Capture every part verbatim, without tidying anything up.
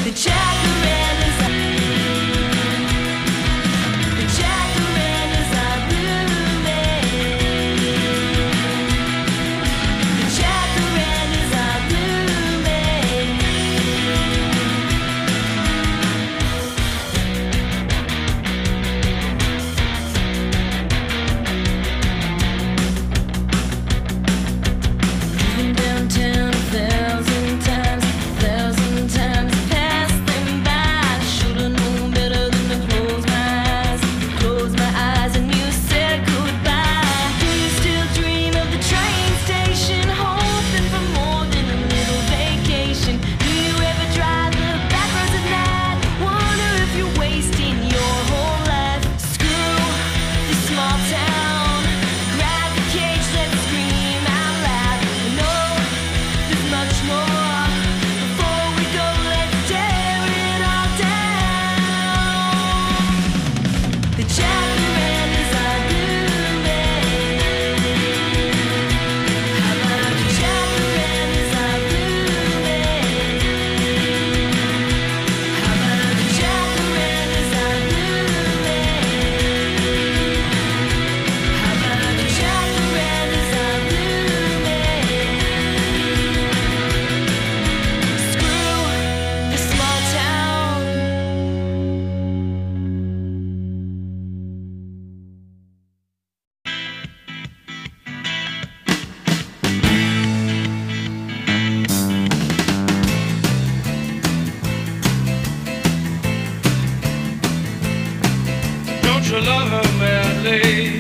Don't you love her madly?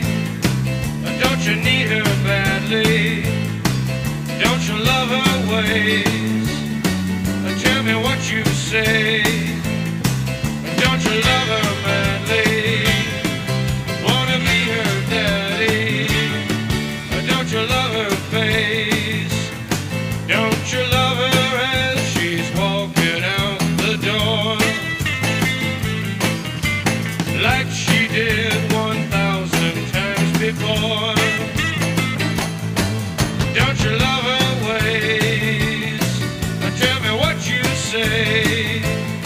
Don't you need her badly? Don't you love her ways? Tell me what you say. Don't you love her madly? Wanna be her daddy? Don't you love her face? Don't you love her as she's walking out the door? Like she did one thousand times before. Don't you love her ways? Tell me what you say.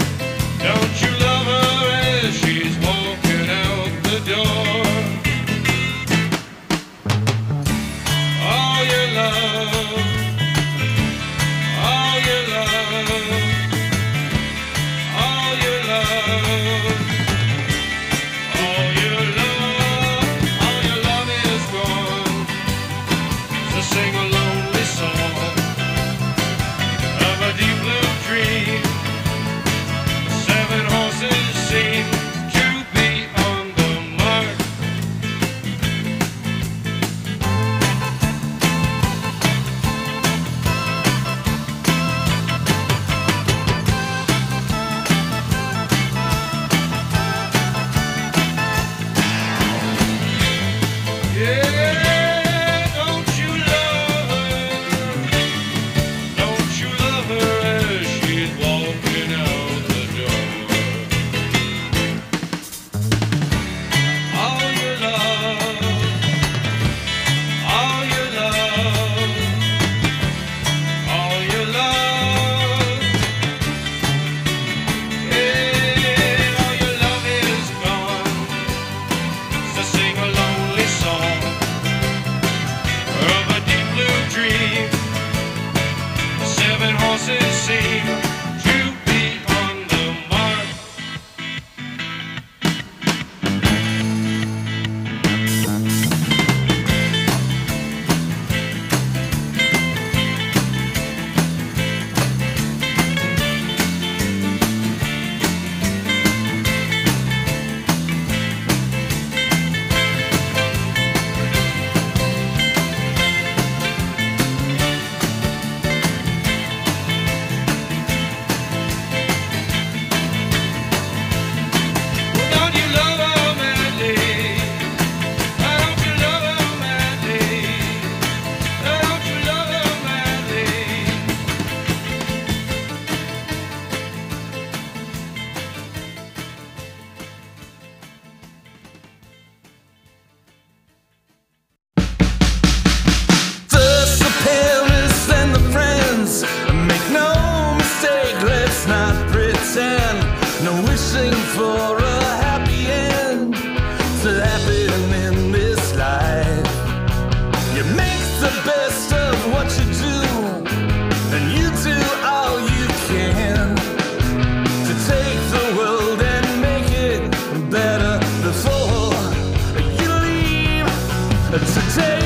no wishing for a happy end to happen in this life. You make the best of what you do, and you do all you can to take the world and make it better before you leave today.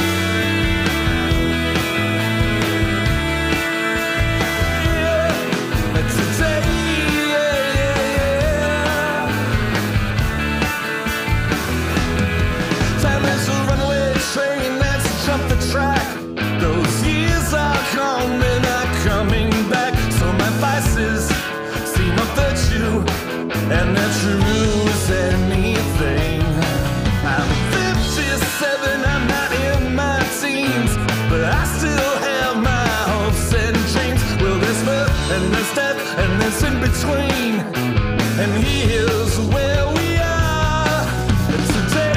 And they're true as anything. I'm fifty-seven, I'm not in my teens, but I still have my hopes and dreams. Well, there's birth and there's death and there's in between, and here's where we are today.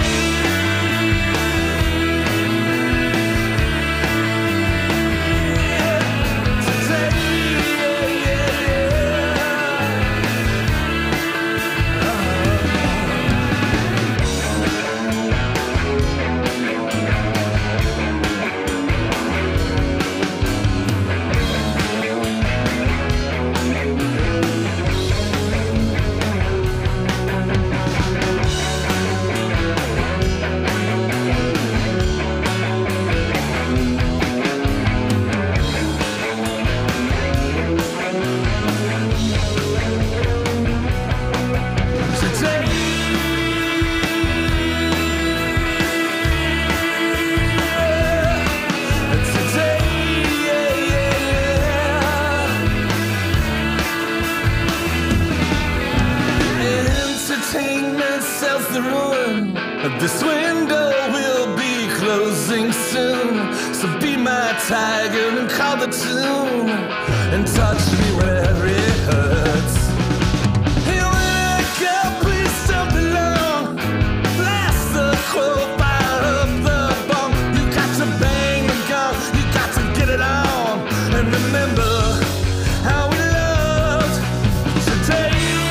The ruin of this window will be closing soon. So be my tiger and call the tune and touch me wherever it hurts. Hey, when I go, please don't be long. Blast the crow, fire up the bomb. You got to bang the gong, you got to get it on. And remember how we loved today.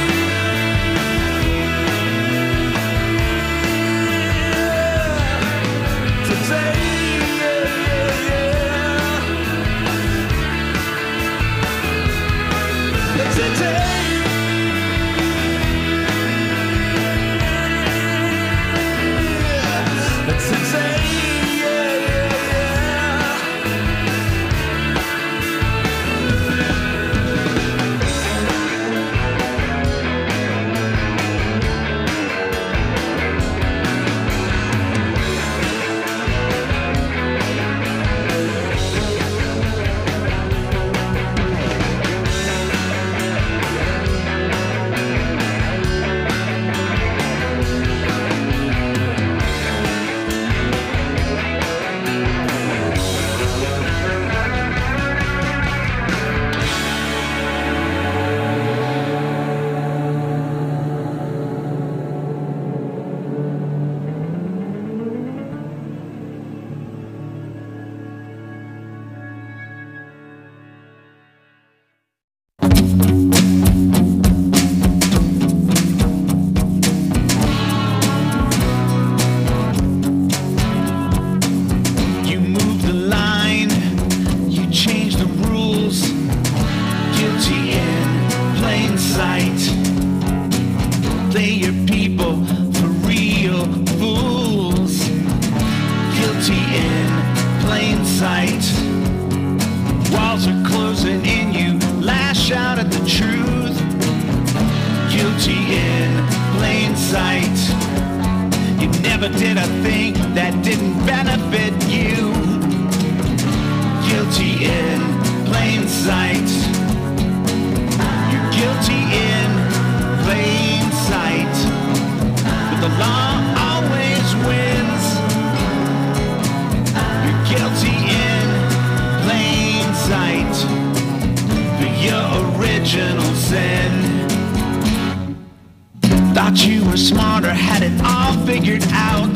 Thought you were smarter, had it all figured out.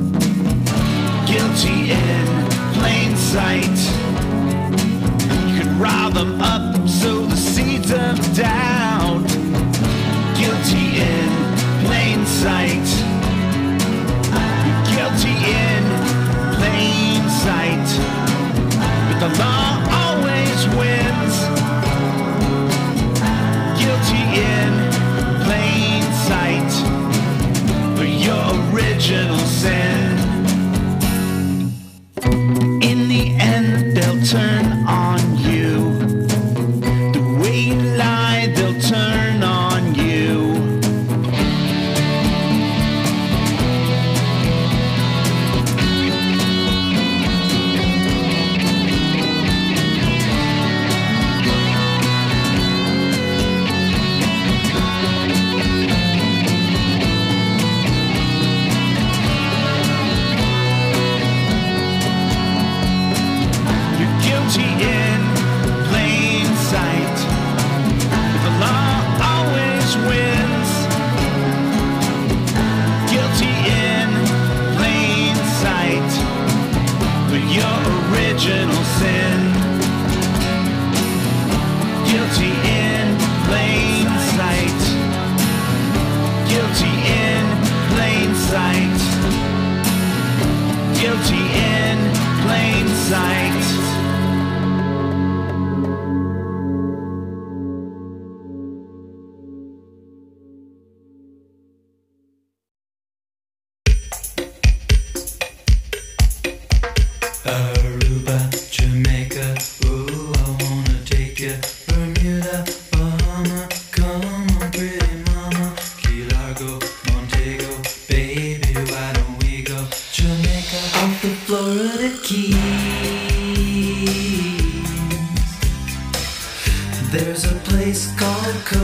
Guilty in plain sight. You could rile them up, sow the seeds of doubt.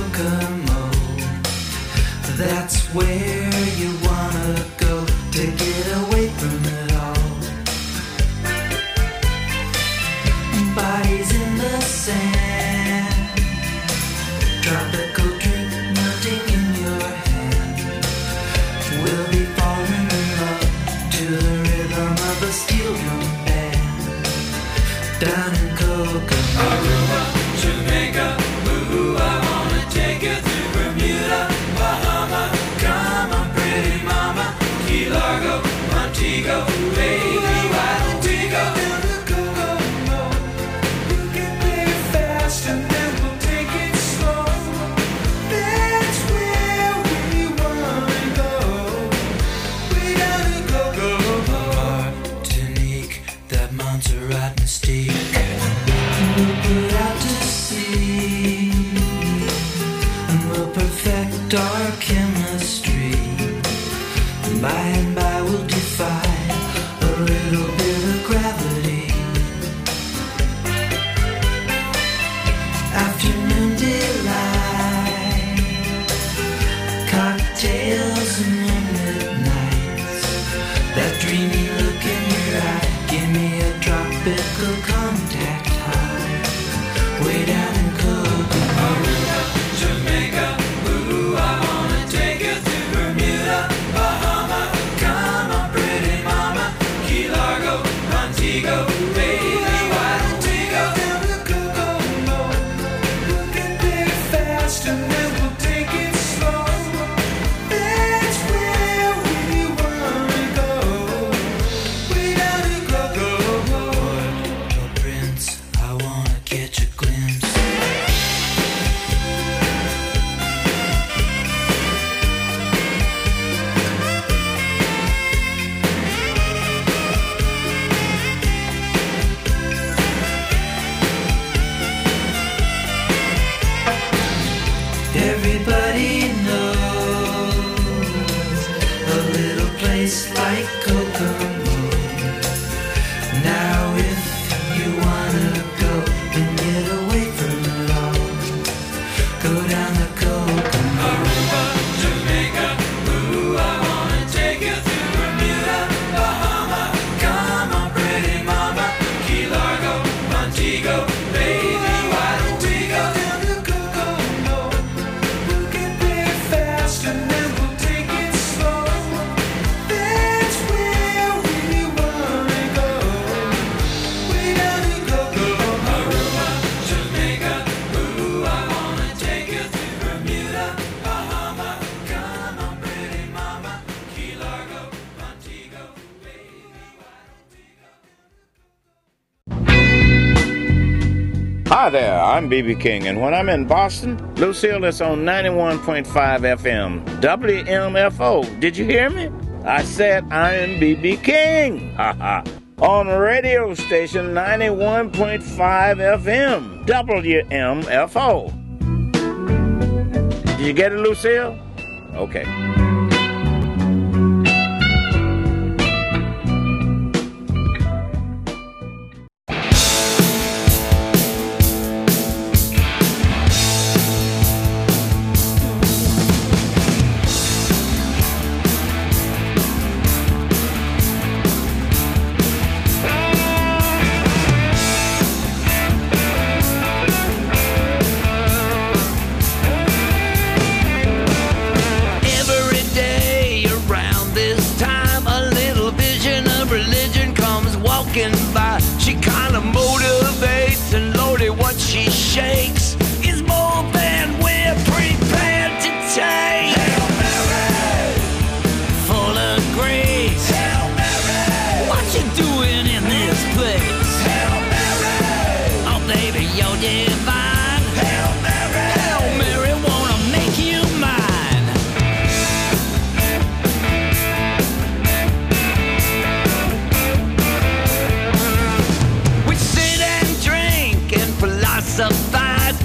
Kokomo. That's where you wanna go to get away from it all. Bodies in the sand, tropical drink melting in your hand. We'll be falling in love to the rhythm of a steel drum band. Down in Kokomo, Aruba, Jamaica, ooh, I wanna take you through Bermuda, Bahama, come on pretty mama, Key Largo, Montego, baby, why don't we go down to Kokomo? You can play it fast and then we'll take it slow. That's where we wanna go. Way down to Kokomo. Martinique, that Montserrat mystique. We'll put out to sea and we'll perfect our chemistry. By and by we'll defy a little bit of gravity. Afternoon delight, cocktails and moonlit nights. That dreamy look in your eye, give me a tropical contact high. Way down in Kokomo, Aruba, Jamaica, ooh, I wanna take you through Bermuda, Bahama, come on pretty mama, Key Largo, Montego, baby, why don't we go down to Kokomo? You can play it fast and then we'll take it slow. That's where we wanna go. Way down to Kokomo. Port Prince, I wanna catch a glimpse. Everybody knows a little place like Kokomo. Now if you wanna go and get away from it all, go down to Kokomo. Aruba, Jamaica, ooh, I wanna take you through Bermuda, Bahama, come on pretty mama, Key Largo, Montego, baby, why don't we go down to Kokomo? You can play it fast and then we'll take it slow. That's where we wanna go. Way down to Kokomo, Aruba, Jamaica, ooh, I wanna take you through Bermuda, Bahama, come on pretty mama, Key Largo, Montego, baby, why don't we go? Hi there, I'm B B King, and when I'm in Boston, Lucille is on ninety-one point five F M, W M F O. Did you hear me? I said I'm B B King, haha, on radio station ninety-one point five F M, W M F O. Did you get it, Lucille? Okay. Every day around this time, a little vision of religion comes walking by. She kind of motivates, and Lordy, what she shakes is more than we're prepared to take. Hail Mary, full of grace. Hail Mary, what you doing in this place? Hail Mary, oh baby, you're divine. Hail Mary, Hail Mary, wanna make you mine. We sit and drink and philosophize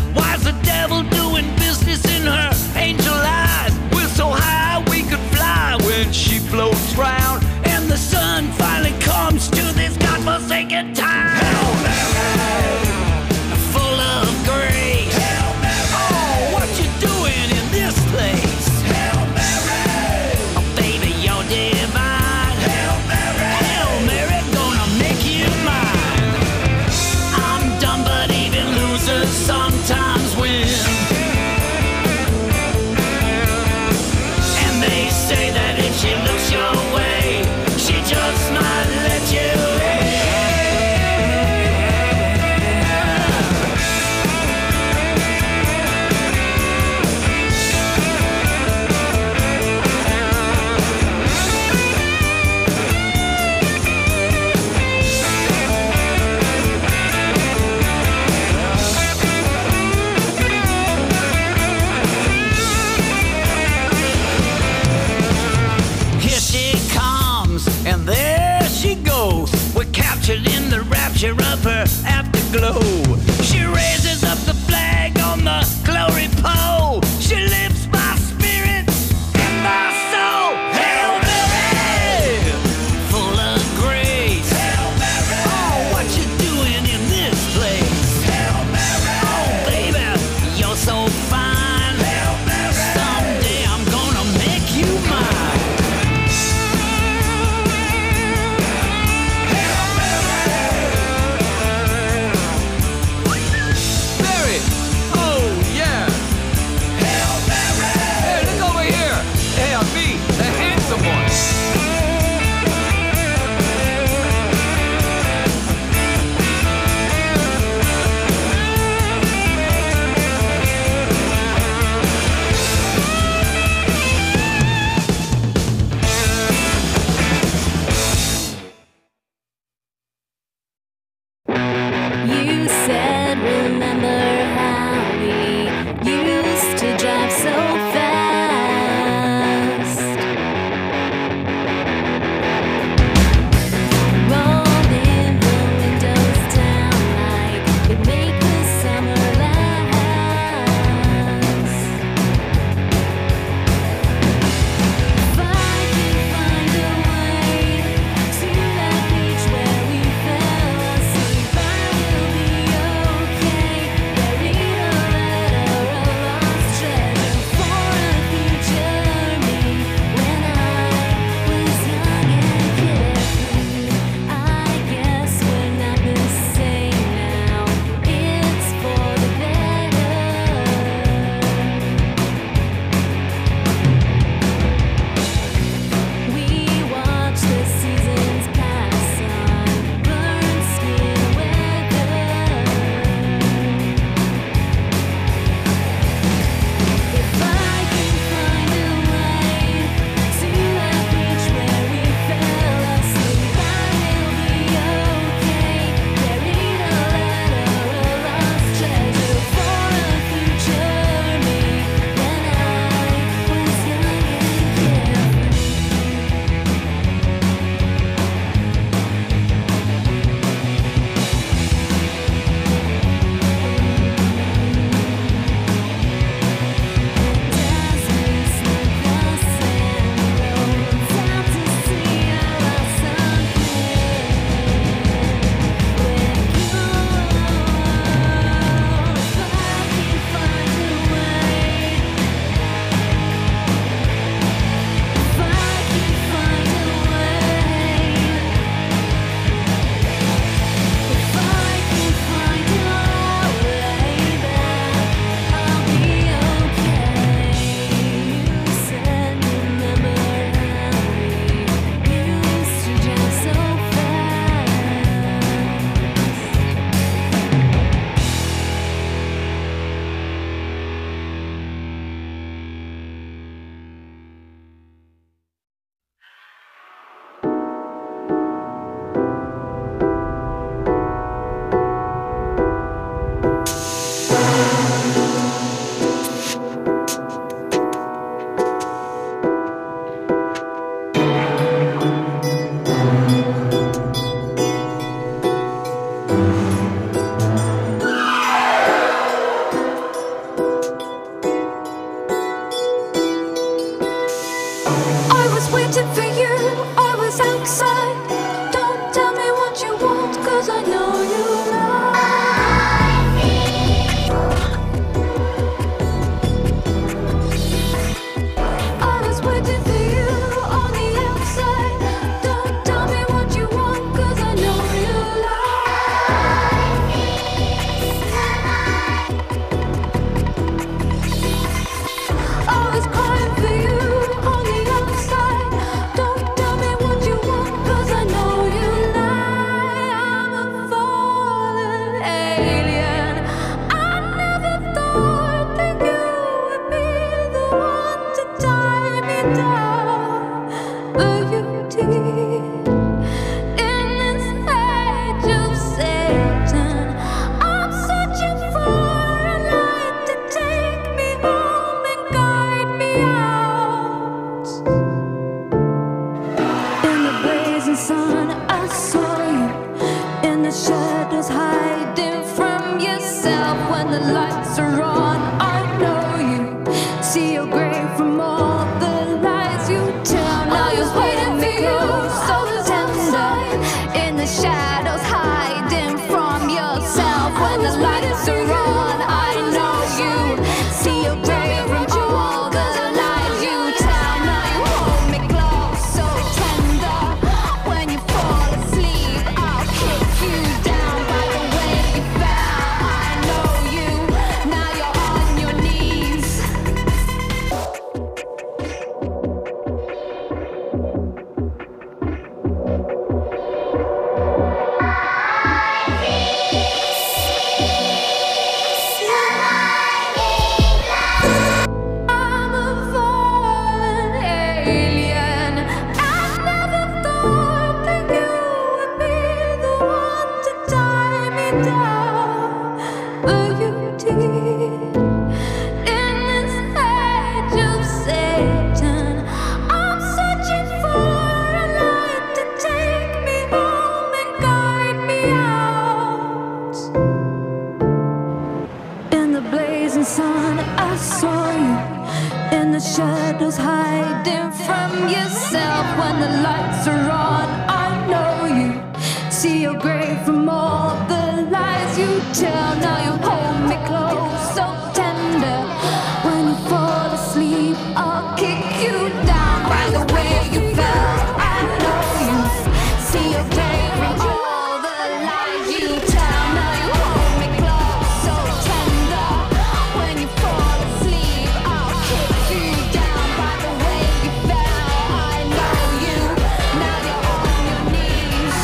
waiting for you, always outside. Don't tell me what you want, cause I know you lie. Always waiting for you on the outside. Don't tell me what you want, cause I know you lie. Always crying for you on the outside. Don't tell me what you want, cause I know you lie. I'm a fallen alien. I never thought that you would be the one to tie me down, but you did. In this age of Satan, I'm searching for a light to take me home and guide me out. In the blazing sun, I saw you. In the shadows, hiding from yourself. When the lights are on, I know you. See your grave from all the lies you tell. Now you're waiting for you, so tender. In the shadows, hiding from yourself. When the lights are on, I know you. See your grave from all the lies you tell. Now you hold me close, so tender. When you fall asleep, I'll kick you down by the way you fell. I know you. Now you're on your knees. I'm a fallen alien. I never thought that you would be the one to tie me down, but you did. In this age of Satan, I'm searching for a light to take me home and guide me out. In the blazing sun, I saw you. In the shadows, hiding from yourself. When the lights are on, I know you. See your grave from all the lies you tell. Now you hold me close, so tender. When you fall asleep, I'll kick you down by the way you fell. I know you. See your grave from all the lies you tell. Now you hold me close, so tender. When you fall asleep, I'll kick you down by the way you fell. I know you. Now you're on your knees.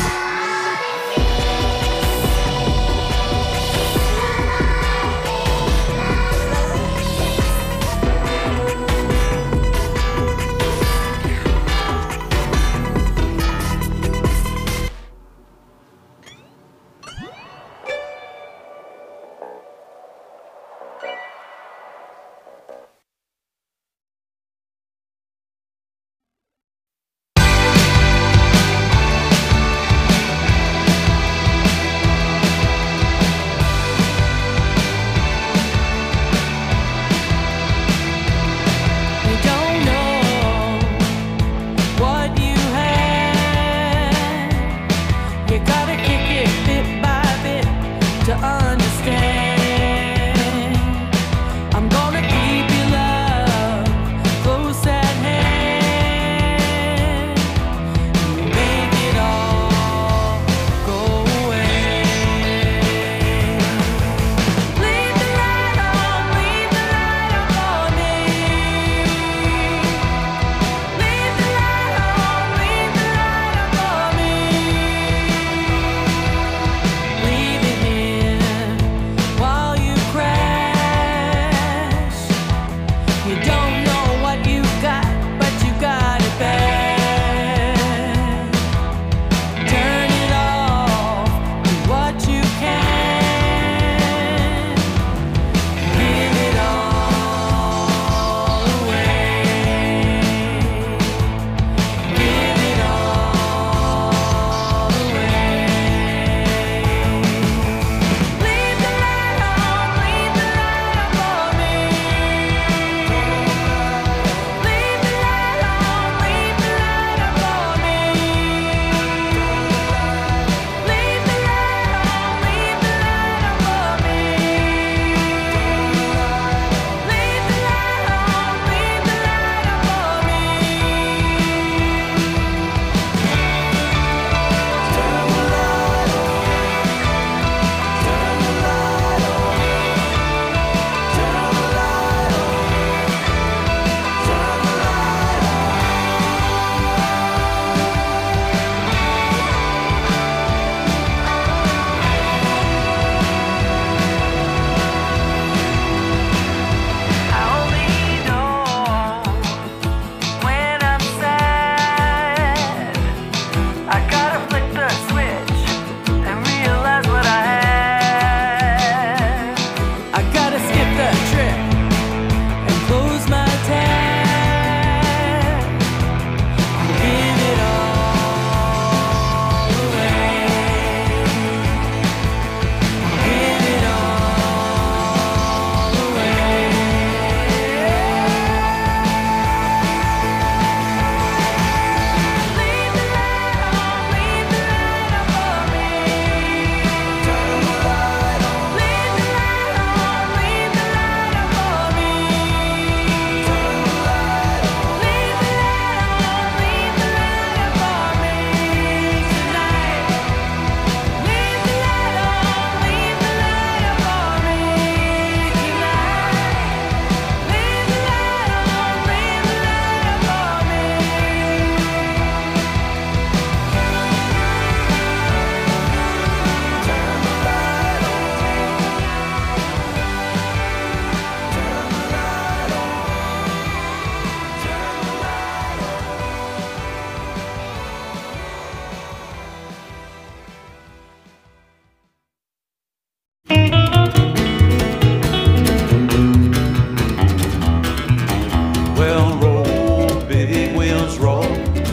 Well, roll, big wheels, roll.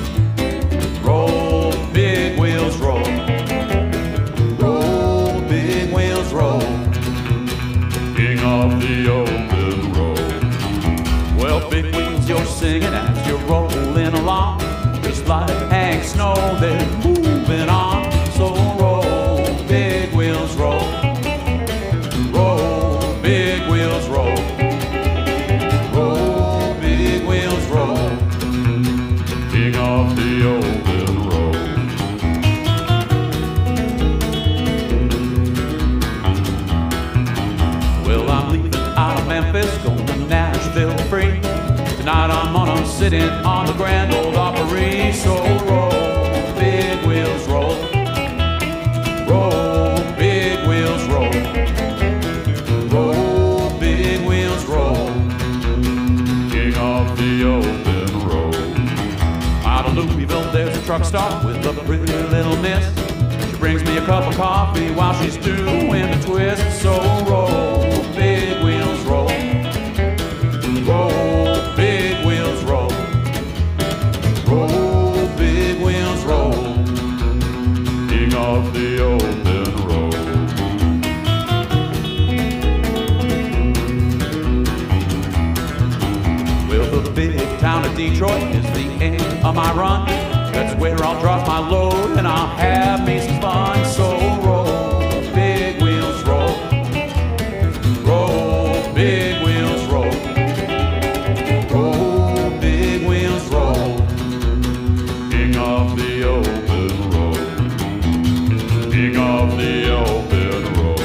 Roll, big wheels, roll. Roll, big wheels, roll. King of the open road. Well, big wheels, you're singing as you're rolling along. Just like Hank Snow, they're moving on. So roll, big wheels, roll. Roll, big wheels, roll. Roll, big wheels, roll. King of the open road. Well, I'm leaving out of Memphis, going to Nashville free. Tonight I'm on, I'm sitting on the Grand Ole Opry. So roll, big wheels, roll. Roll, big wheels, roll. Roll, big wheels, roll. King of the open road. Out of Louisville, there's a truck stop with a pretty little miss. She brings me a cup of coffee while she's doing the twist. So roll, big wheels, roll. Roll, big wheels, roll. Roll, big wheels, roll. King of the open road. Well, the big town of Detroit is the end of my run. That's where I'll drop my load and I'll have me some fun. So roll, big wheels, roll. Roll, big wheels, roll. Roll, big wheels, roll. King of the open road. King of the open road.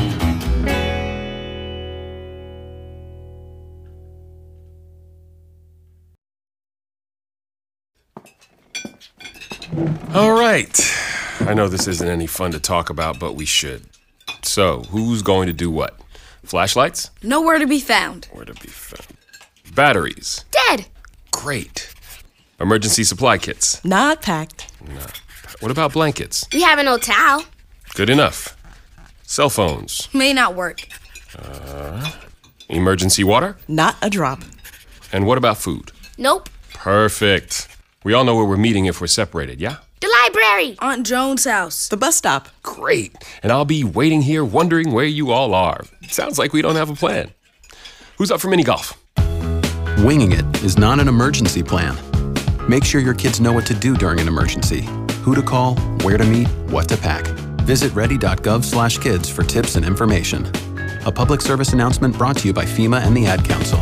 All right. I know this isn't any fun to talk about, but we should. So, who's going to do what? Flashlights? Nowhere to be found. Where to be found? Batteries? Dead. Great. Emergency supply kits? Not packed. No. What about blankets? We have an old towel. Good enough. Cell phones? May not work. Uh, emergency water? Not a drop. And what about food? Nope. Perfect. We all know where we're meeting if we're separated, yeah? The library. Aunt Joan's house. The bus stop. Great. And I'll be waiting here wondering where you all are. Sounds like we don't have a plan. Who's up for mini golf? Winging it is not an emergency plan. Make sure your kids know what to do during an emergency. Who to call, where to meet, what to pack. Visit ready.gov slash kids for tips and information. A public service announcement brought to you by FEMA and the Ad Council.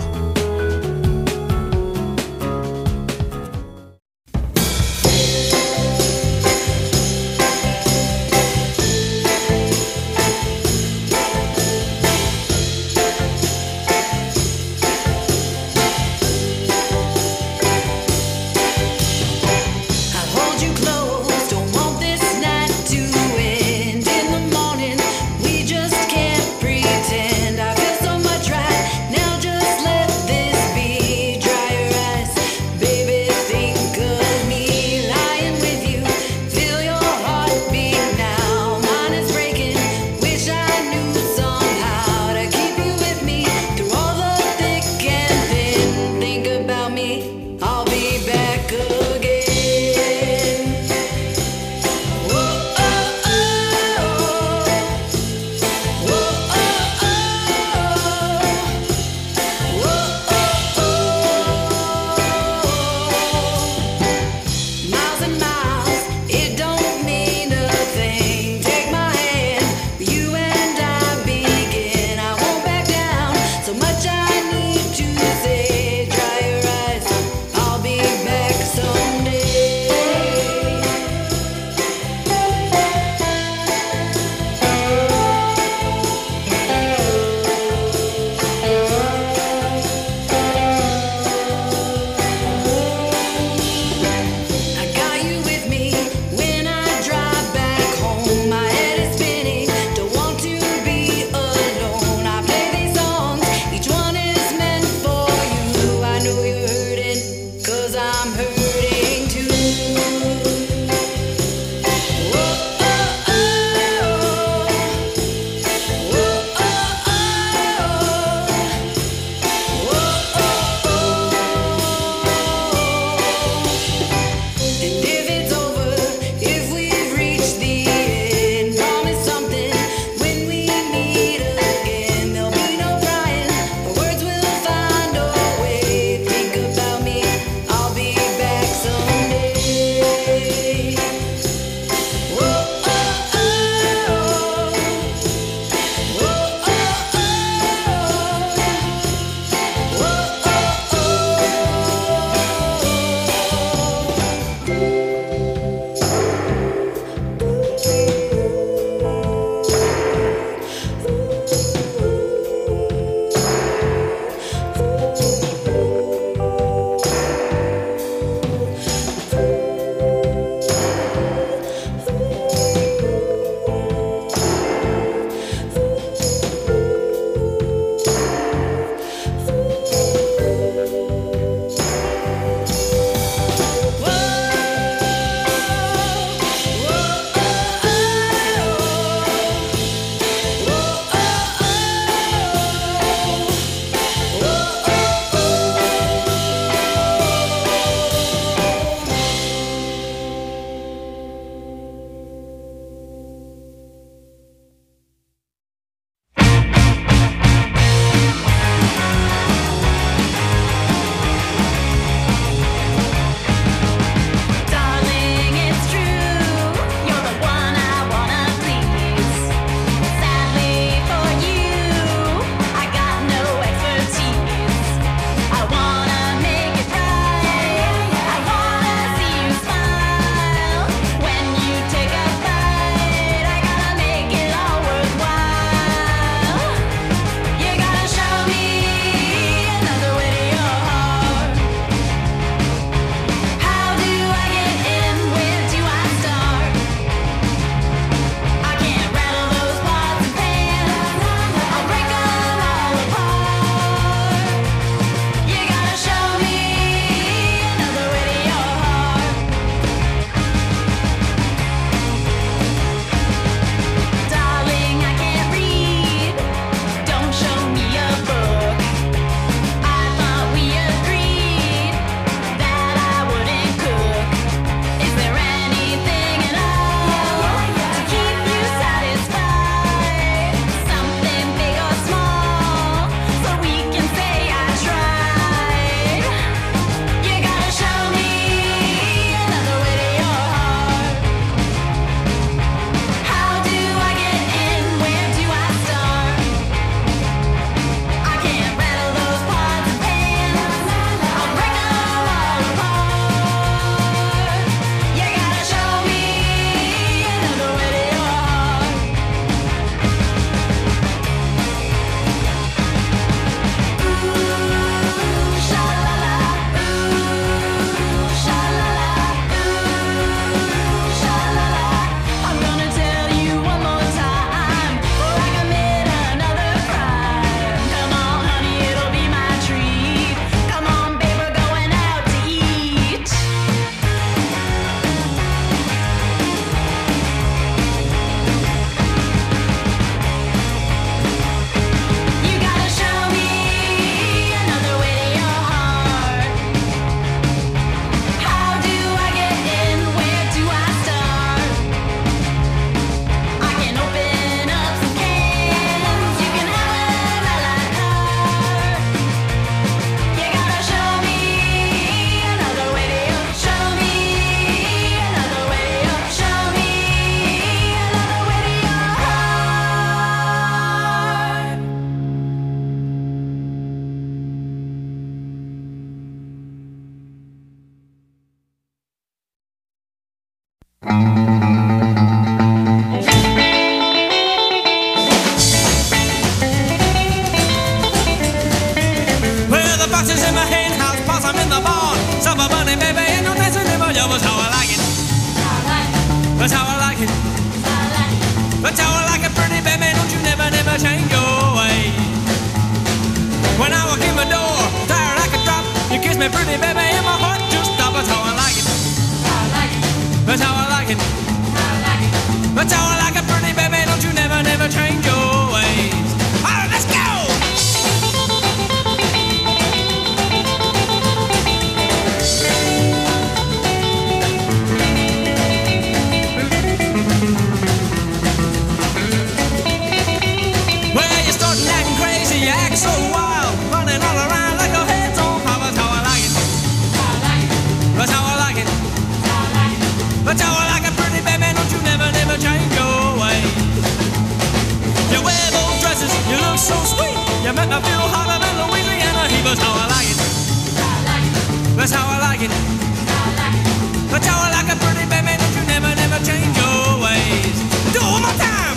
Just let hen house, possum in the barn, supper bunny, baby, ain't no dancing in my yard. That's how I like it. That's how I like it. That's how I like it, pretty baby. Don't you never, never change your ways. When I walk in my door, tired like a drop, you kiss me, pretty baby, and my heart just stops. That's how I like it. That's how I like it. That's how I like it, pretty baby. Don't you never, never change your ways. All right, let's go. Well, you're starting acting crazy, you act so wild, running all around like your head's on fire. That's how I like it. That's how I like it. That's how I like it, pretty baby. Don't you never, never change your ways. You wear those dresses, you look so sweet. You make me feel hotter than Louisiana heat. That's how I like it. That's how I like it. That's how I like it, pretty baby. Don't you never, never change your ways. Do it one more time.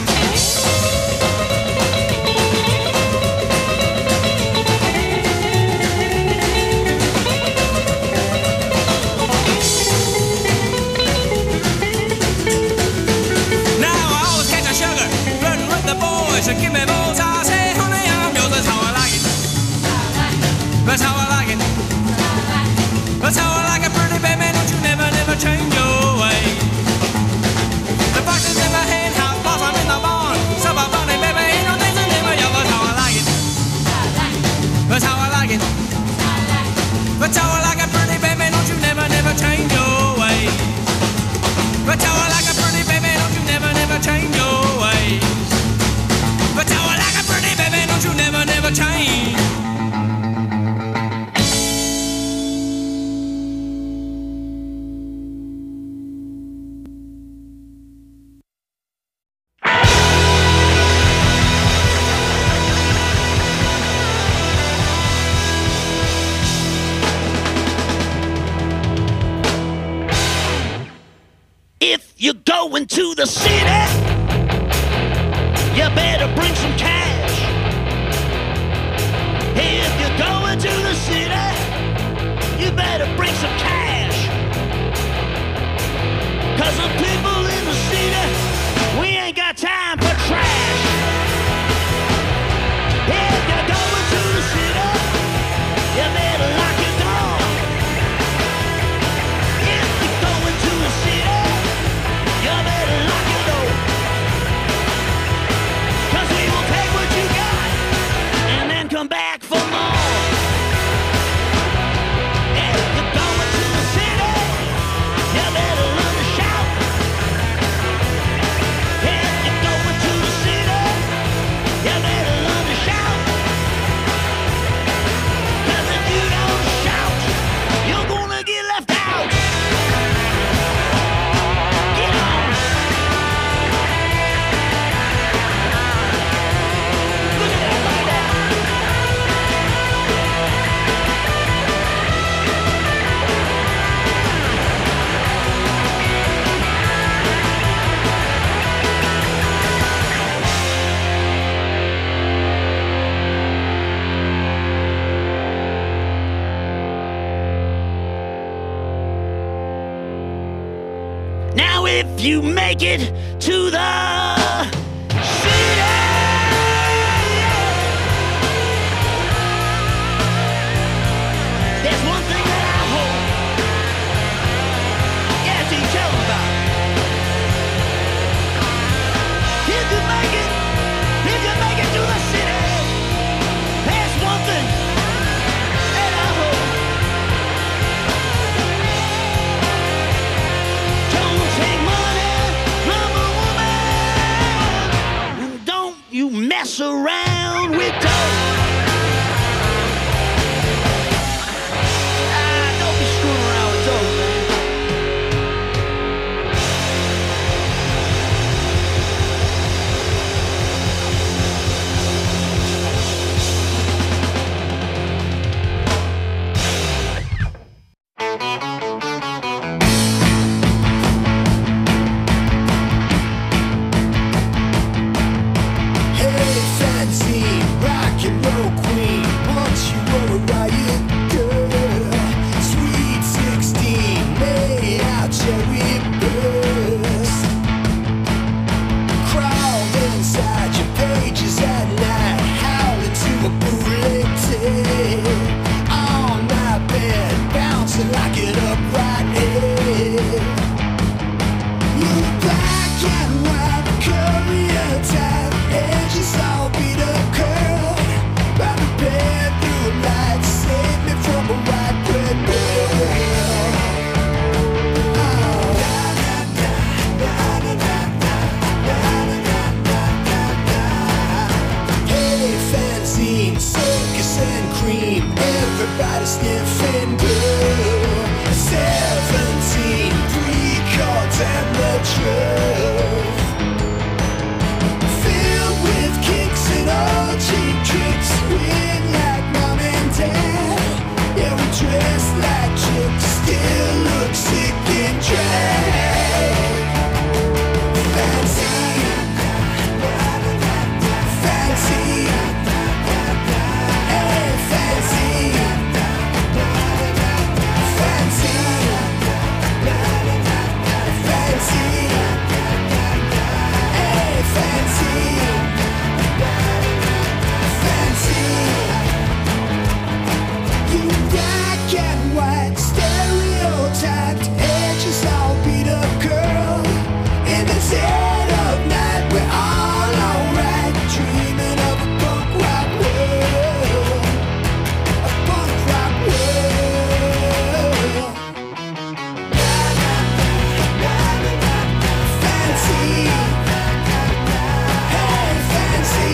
So give me both, I say, honey, I'm yours. That's how I like it. That's how I like it. That's how I like it, pretty baby. Don't you never, never change your ways. The boxes in my hen house, boss, I'm in the barn. Supper bunny, baby, ain't no dancing in my yard. That's how I like it. That's how I like it. That's how I like it, pretty baby. Don't you never, never change your ways. That's how I like it, pretty baby. Don't you never, never change your ways. That's how I like it, pretty baby. Don't you never, never change. If you're going to the city, you better bring some cash. If you're going to the city, you better bring some cash. Cause the people in the city, we ain't got time for trash. If you're going to the city, you better lock your door. If you're going to the city, you better lock your door. Cause we will take what you got and then come back for more. If you're going to the city, you better learn to shout. If you're going to the city, you better learn to shout. Cause if you don't shout, you're gonna get left out. Get on. Look at that like that. Now if you make it to the city, there's one thing that I hope. Yeah, T, tell them about it. If you make it, if you make it to the city, there's one thing that I hope. Don't take money from a woman. sniffing blue. Seventeen pre-chords and the truth, filled with kicks and old cheap tricks. Weird like mom and dad. Yeah, we dress like chicks, still look sick and drag. Fancy, fancy, hey, fancy, fancy, fancy, hey, fancy, fancy. You black and white, stereotyped, edges all beat up, girl. In the dead of night, we're all alright, dreaming of a punk rock world, a punk rock world. Fancy, hey, fancy,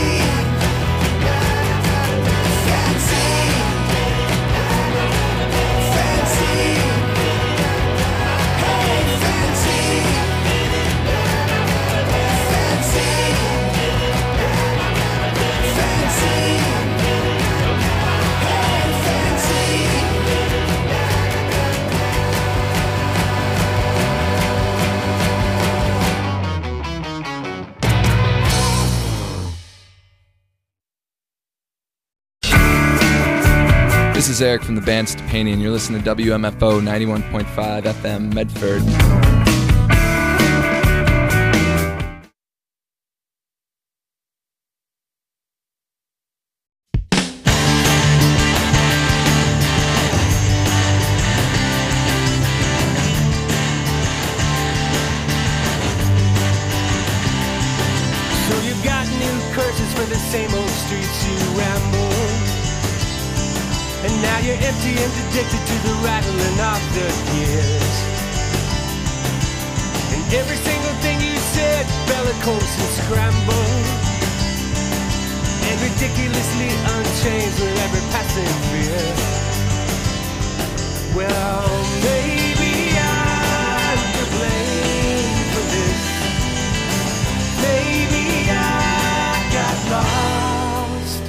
fancy, fancy, hey, fancy, fancy, fancy, hey, fancy. This is Eric from the band Stepani, and you're listening to W M F O ninety-one point five F M Medford. So you got new curses for the same old streets you ramble, and now you're empty and addicted to the rattling of the gears. And every single thing you said, bellicose and scrambled, and ridiculously unchanged with every passing fear. Well, maybe I'm to blame for this. Maybe I got lost.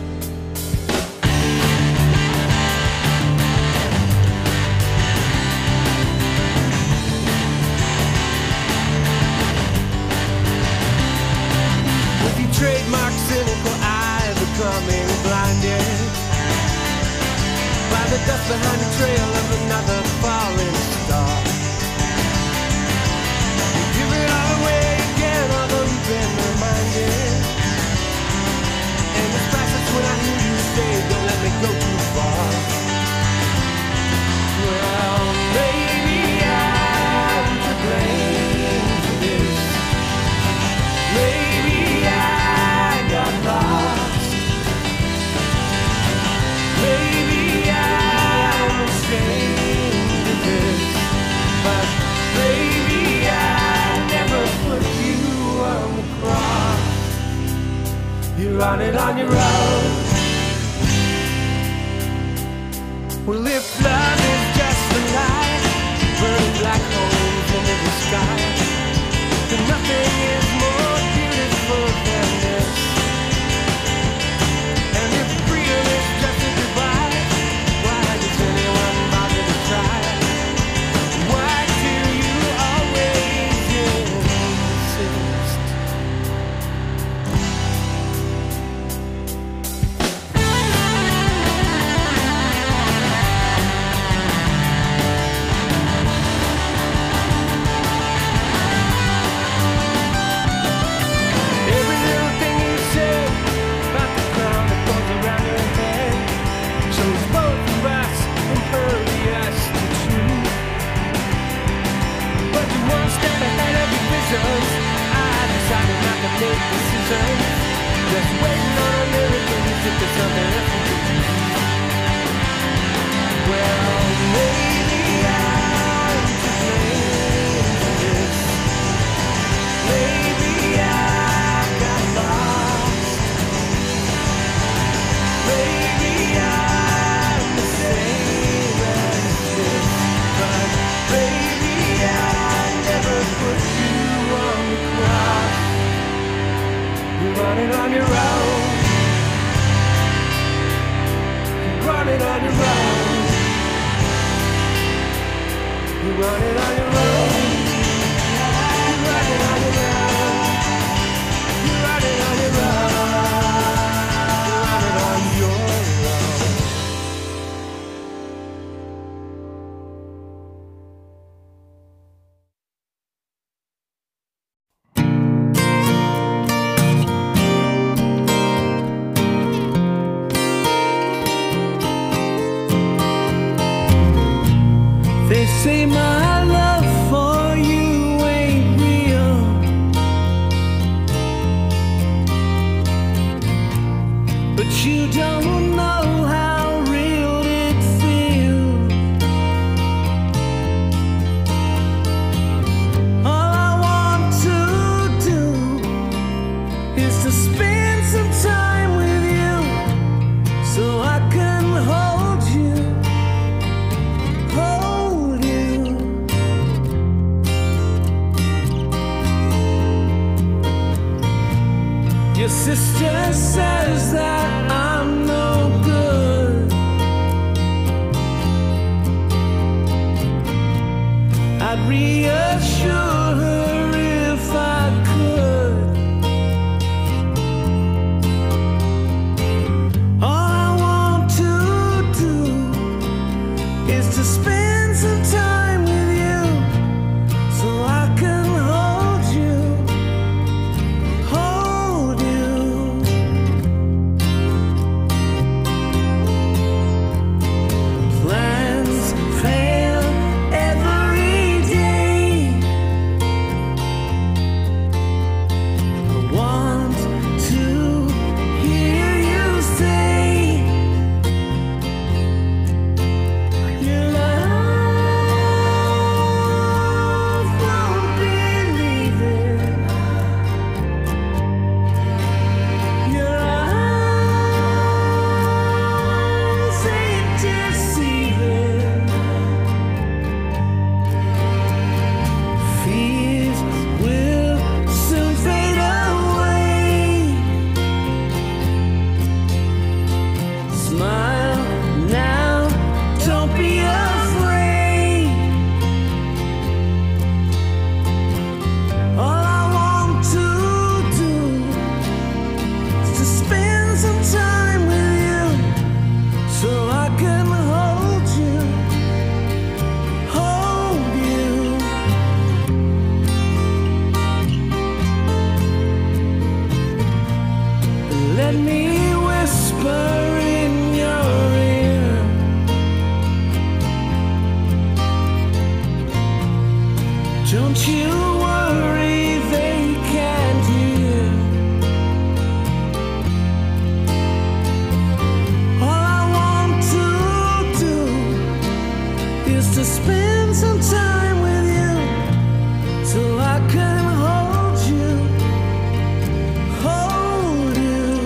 With your trademark cynical eye becoming blinded by the dust behind the trail of another falling star. You give it all away again, although you've been reminded. And it's priceless when I hear you say, don't let me go too far. Well, maybe I'm to blame for this. Maybe I got lost. Maybe I'm ashamed of this, but maybe I never put you on the cross. You're on it on your own. Well, if love is just a lie, burning black holes into the sky, then nothing is more beautiful than this. And if freedom is just a goodbye, why does anyone bother to try? Why do you always insist? They say my love for you ain't real, but you don't know how real it feels. All I want to do is to spend some time with you so I can hold you, hold you. Your sister says that I'm no good. I'd reassure her if I could. All I want to do is to spend some time with you so I can hold you, hold you. Plans fail every day. I want to hear you say your love won't believe it. Your eyes ain't deceiving. Fears will soon fade away. Smile now, don't be afraid. All I want to do is to spend some time with you so I can hold you, hold you. Let me whisper in your ear. Don't you worry, they can't hear. All I want to do is to spend some time with you so I can hold you, hold you.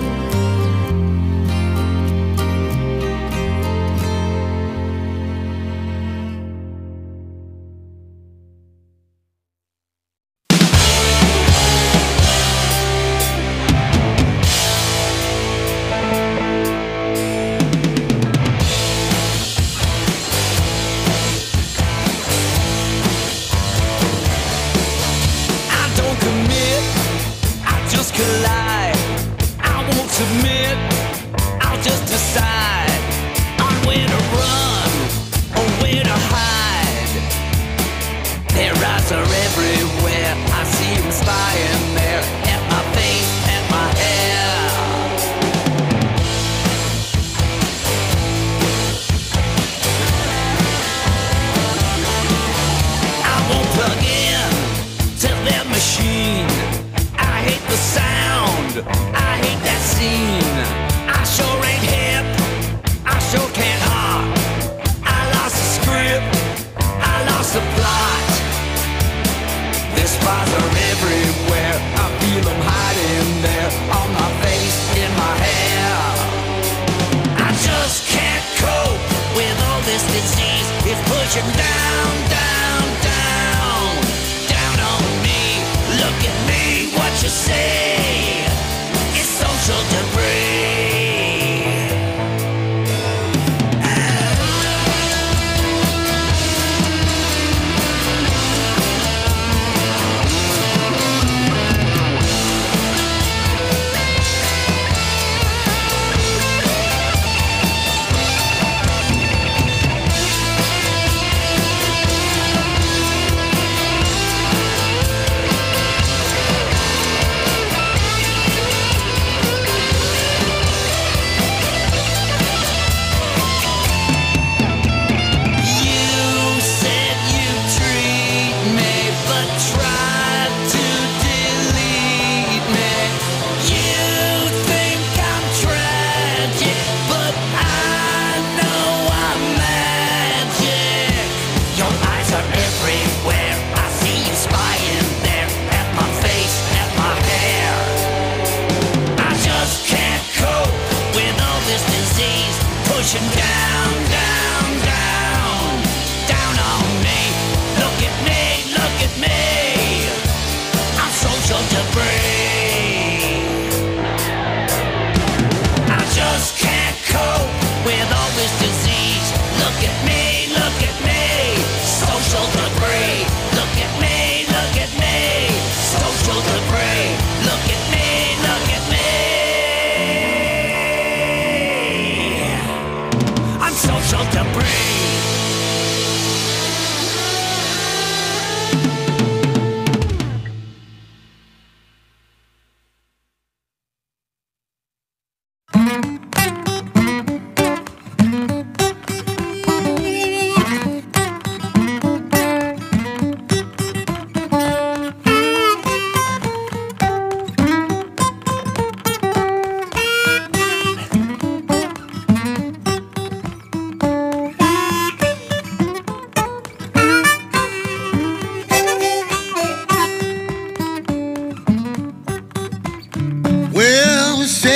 I don't commit, I just collide. I won't submit, I'll just decide on where to run or where to hide. Their eyes are everywhere, I see them spying there at my face, at my hair. I won't plug in to their machine. I hate the sound, I hate that scene. I sure ain't hip, I sure can't hop. I lost the script, I lost the plot. Their spies are everywhere, I feel them hiding there on my face, in my hair. I just can't cope with all this disease. It's pushing down, down, down, down on me. Look at me, what you say? It's social debris.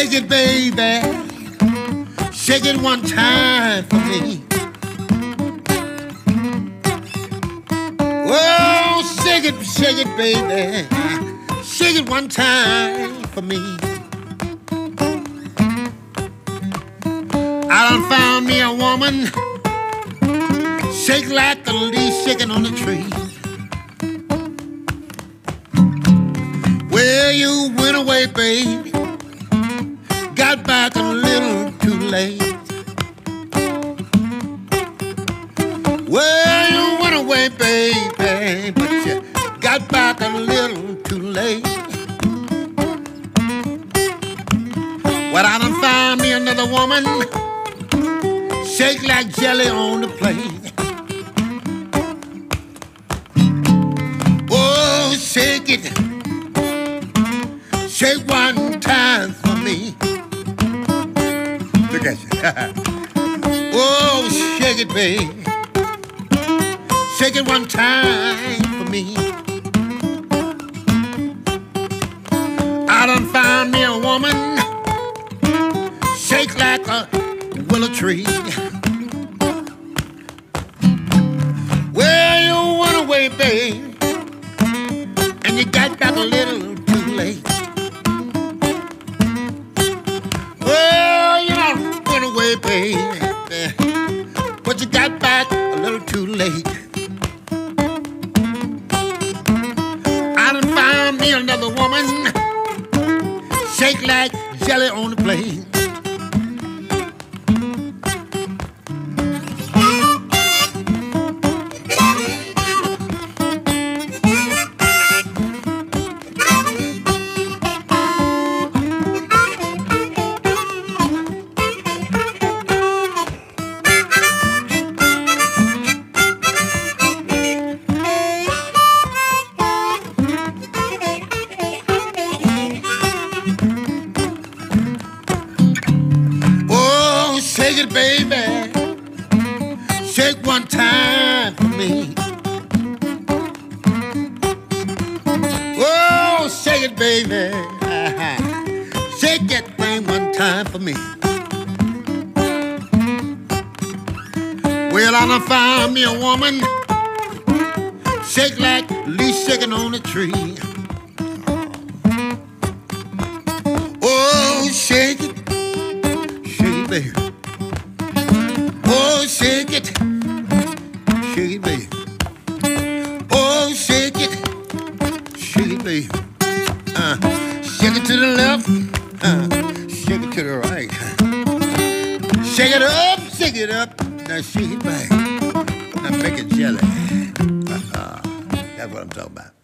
shake it, baby. Shake it one time for me. Oh, shake it, shake it, baby. Shake it one time for me. I done found me a woman, shake like the leaf shaking on the tree. Well, you went away, baby, got back a little too late. Well, you went away, baby, but you got back a little too late. Well, I done found me another woman, shake like jelly on the plate. Oh, shake it, shake one time for me. Look at you. Oh, shake it, baby. Shake it one time for me. I done found me a woman, shake like a willow tree. Well, you went away, babe, and you got back a little too late. Well, you done went away, babe, but you got back a little too late. I done found me another woman, shake like jelly on the plate. Shake it, baby. Shake one time for me. Oh, shake it, baby. Shake that thing one time for me. Well, I done found me a woman, shake like leaf shaking on a tree. Oh, shake it, shake it, baby. Oh, shake it, shake it, baby. Oh, shake it, shake it, baby. Uh, shake it to the left, uh, shake it to the right. Shake it up, shake it up, now shake it back. Now make it jelly. Uh, uh, that's what I'm talking about.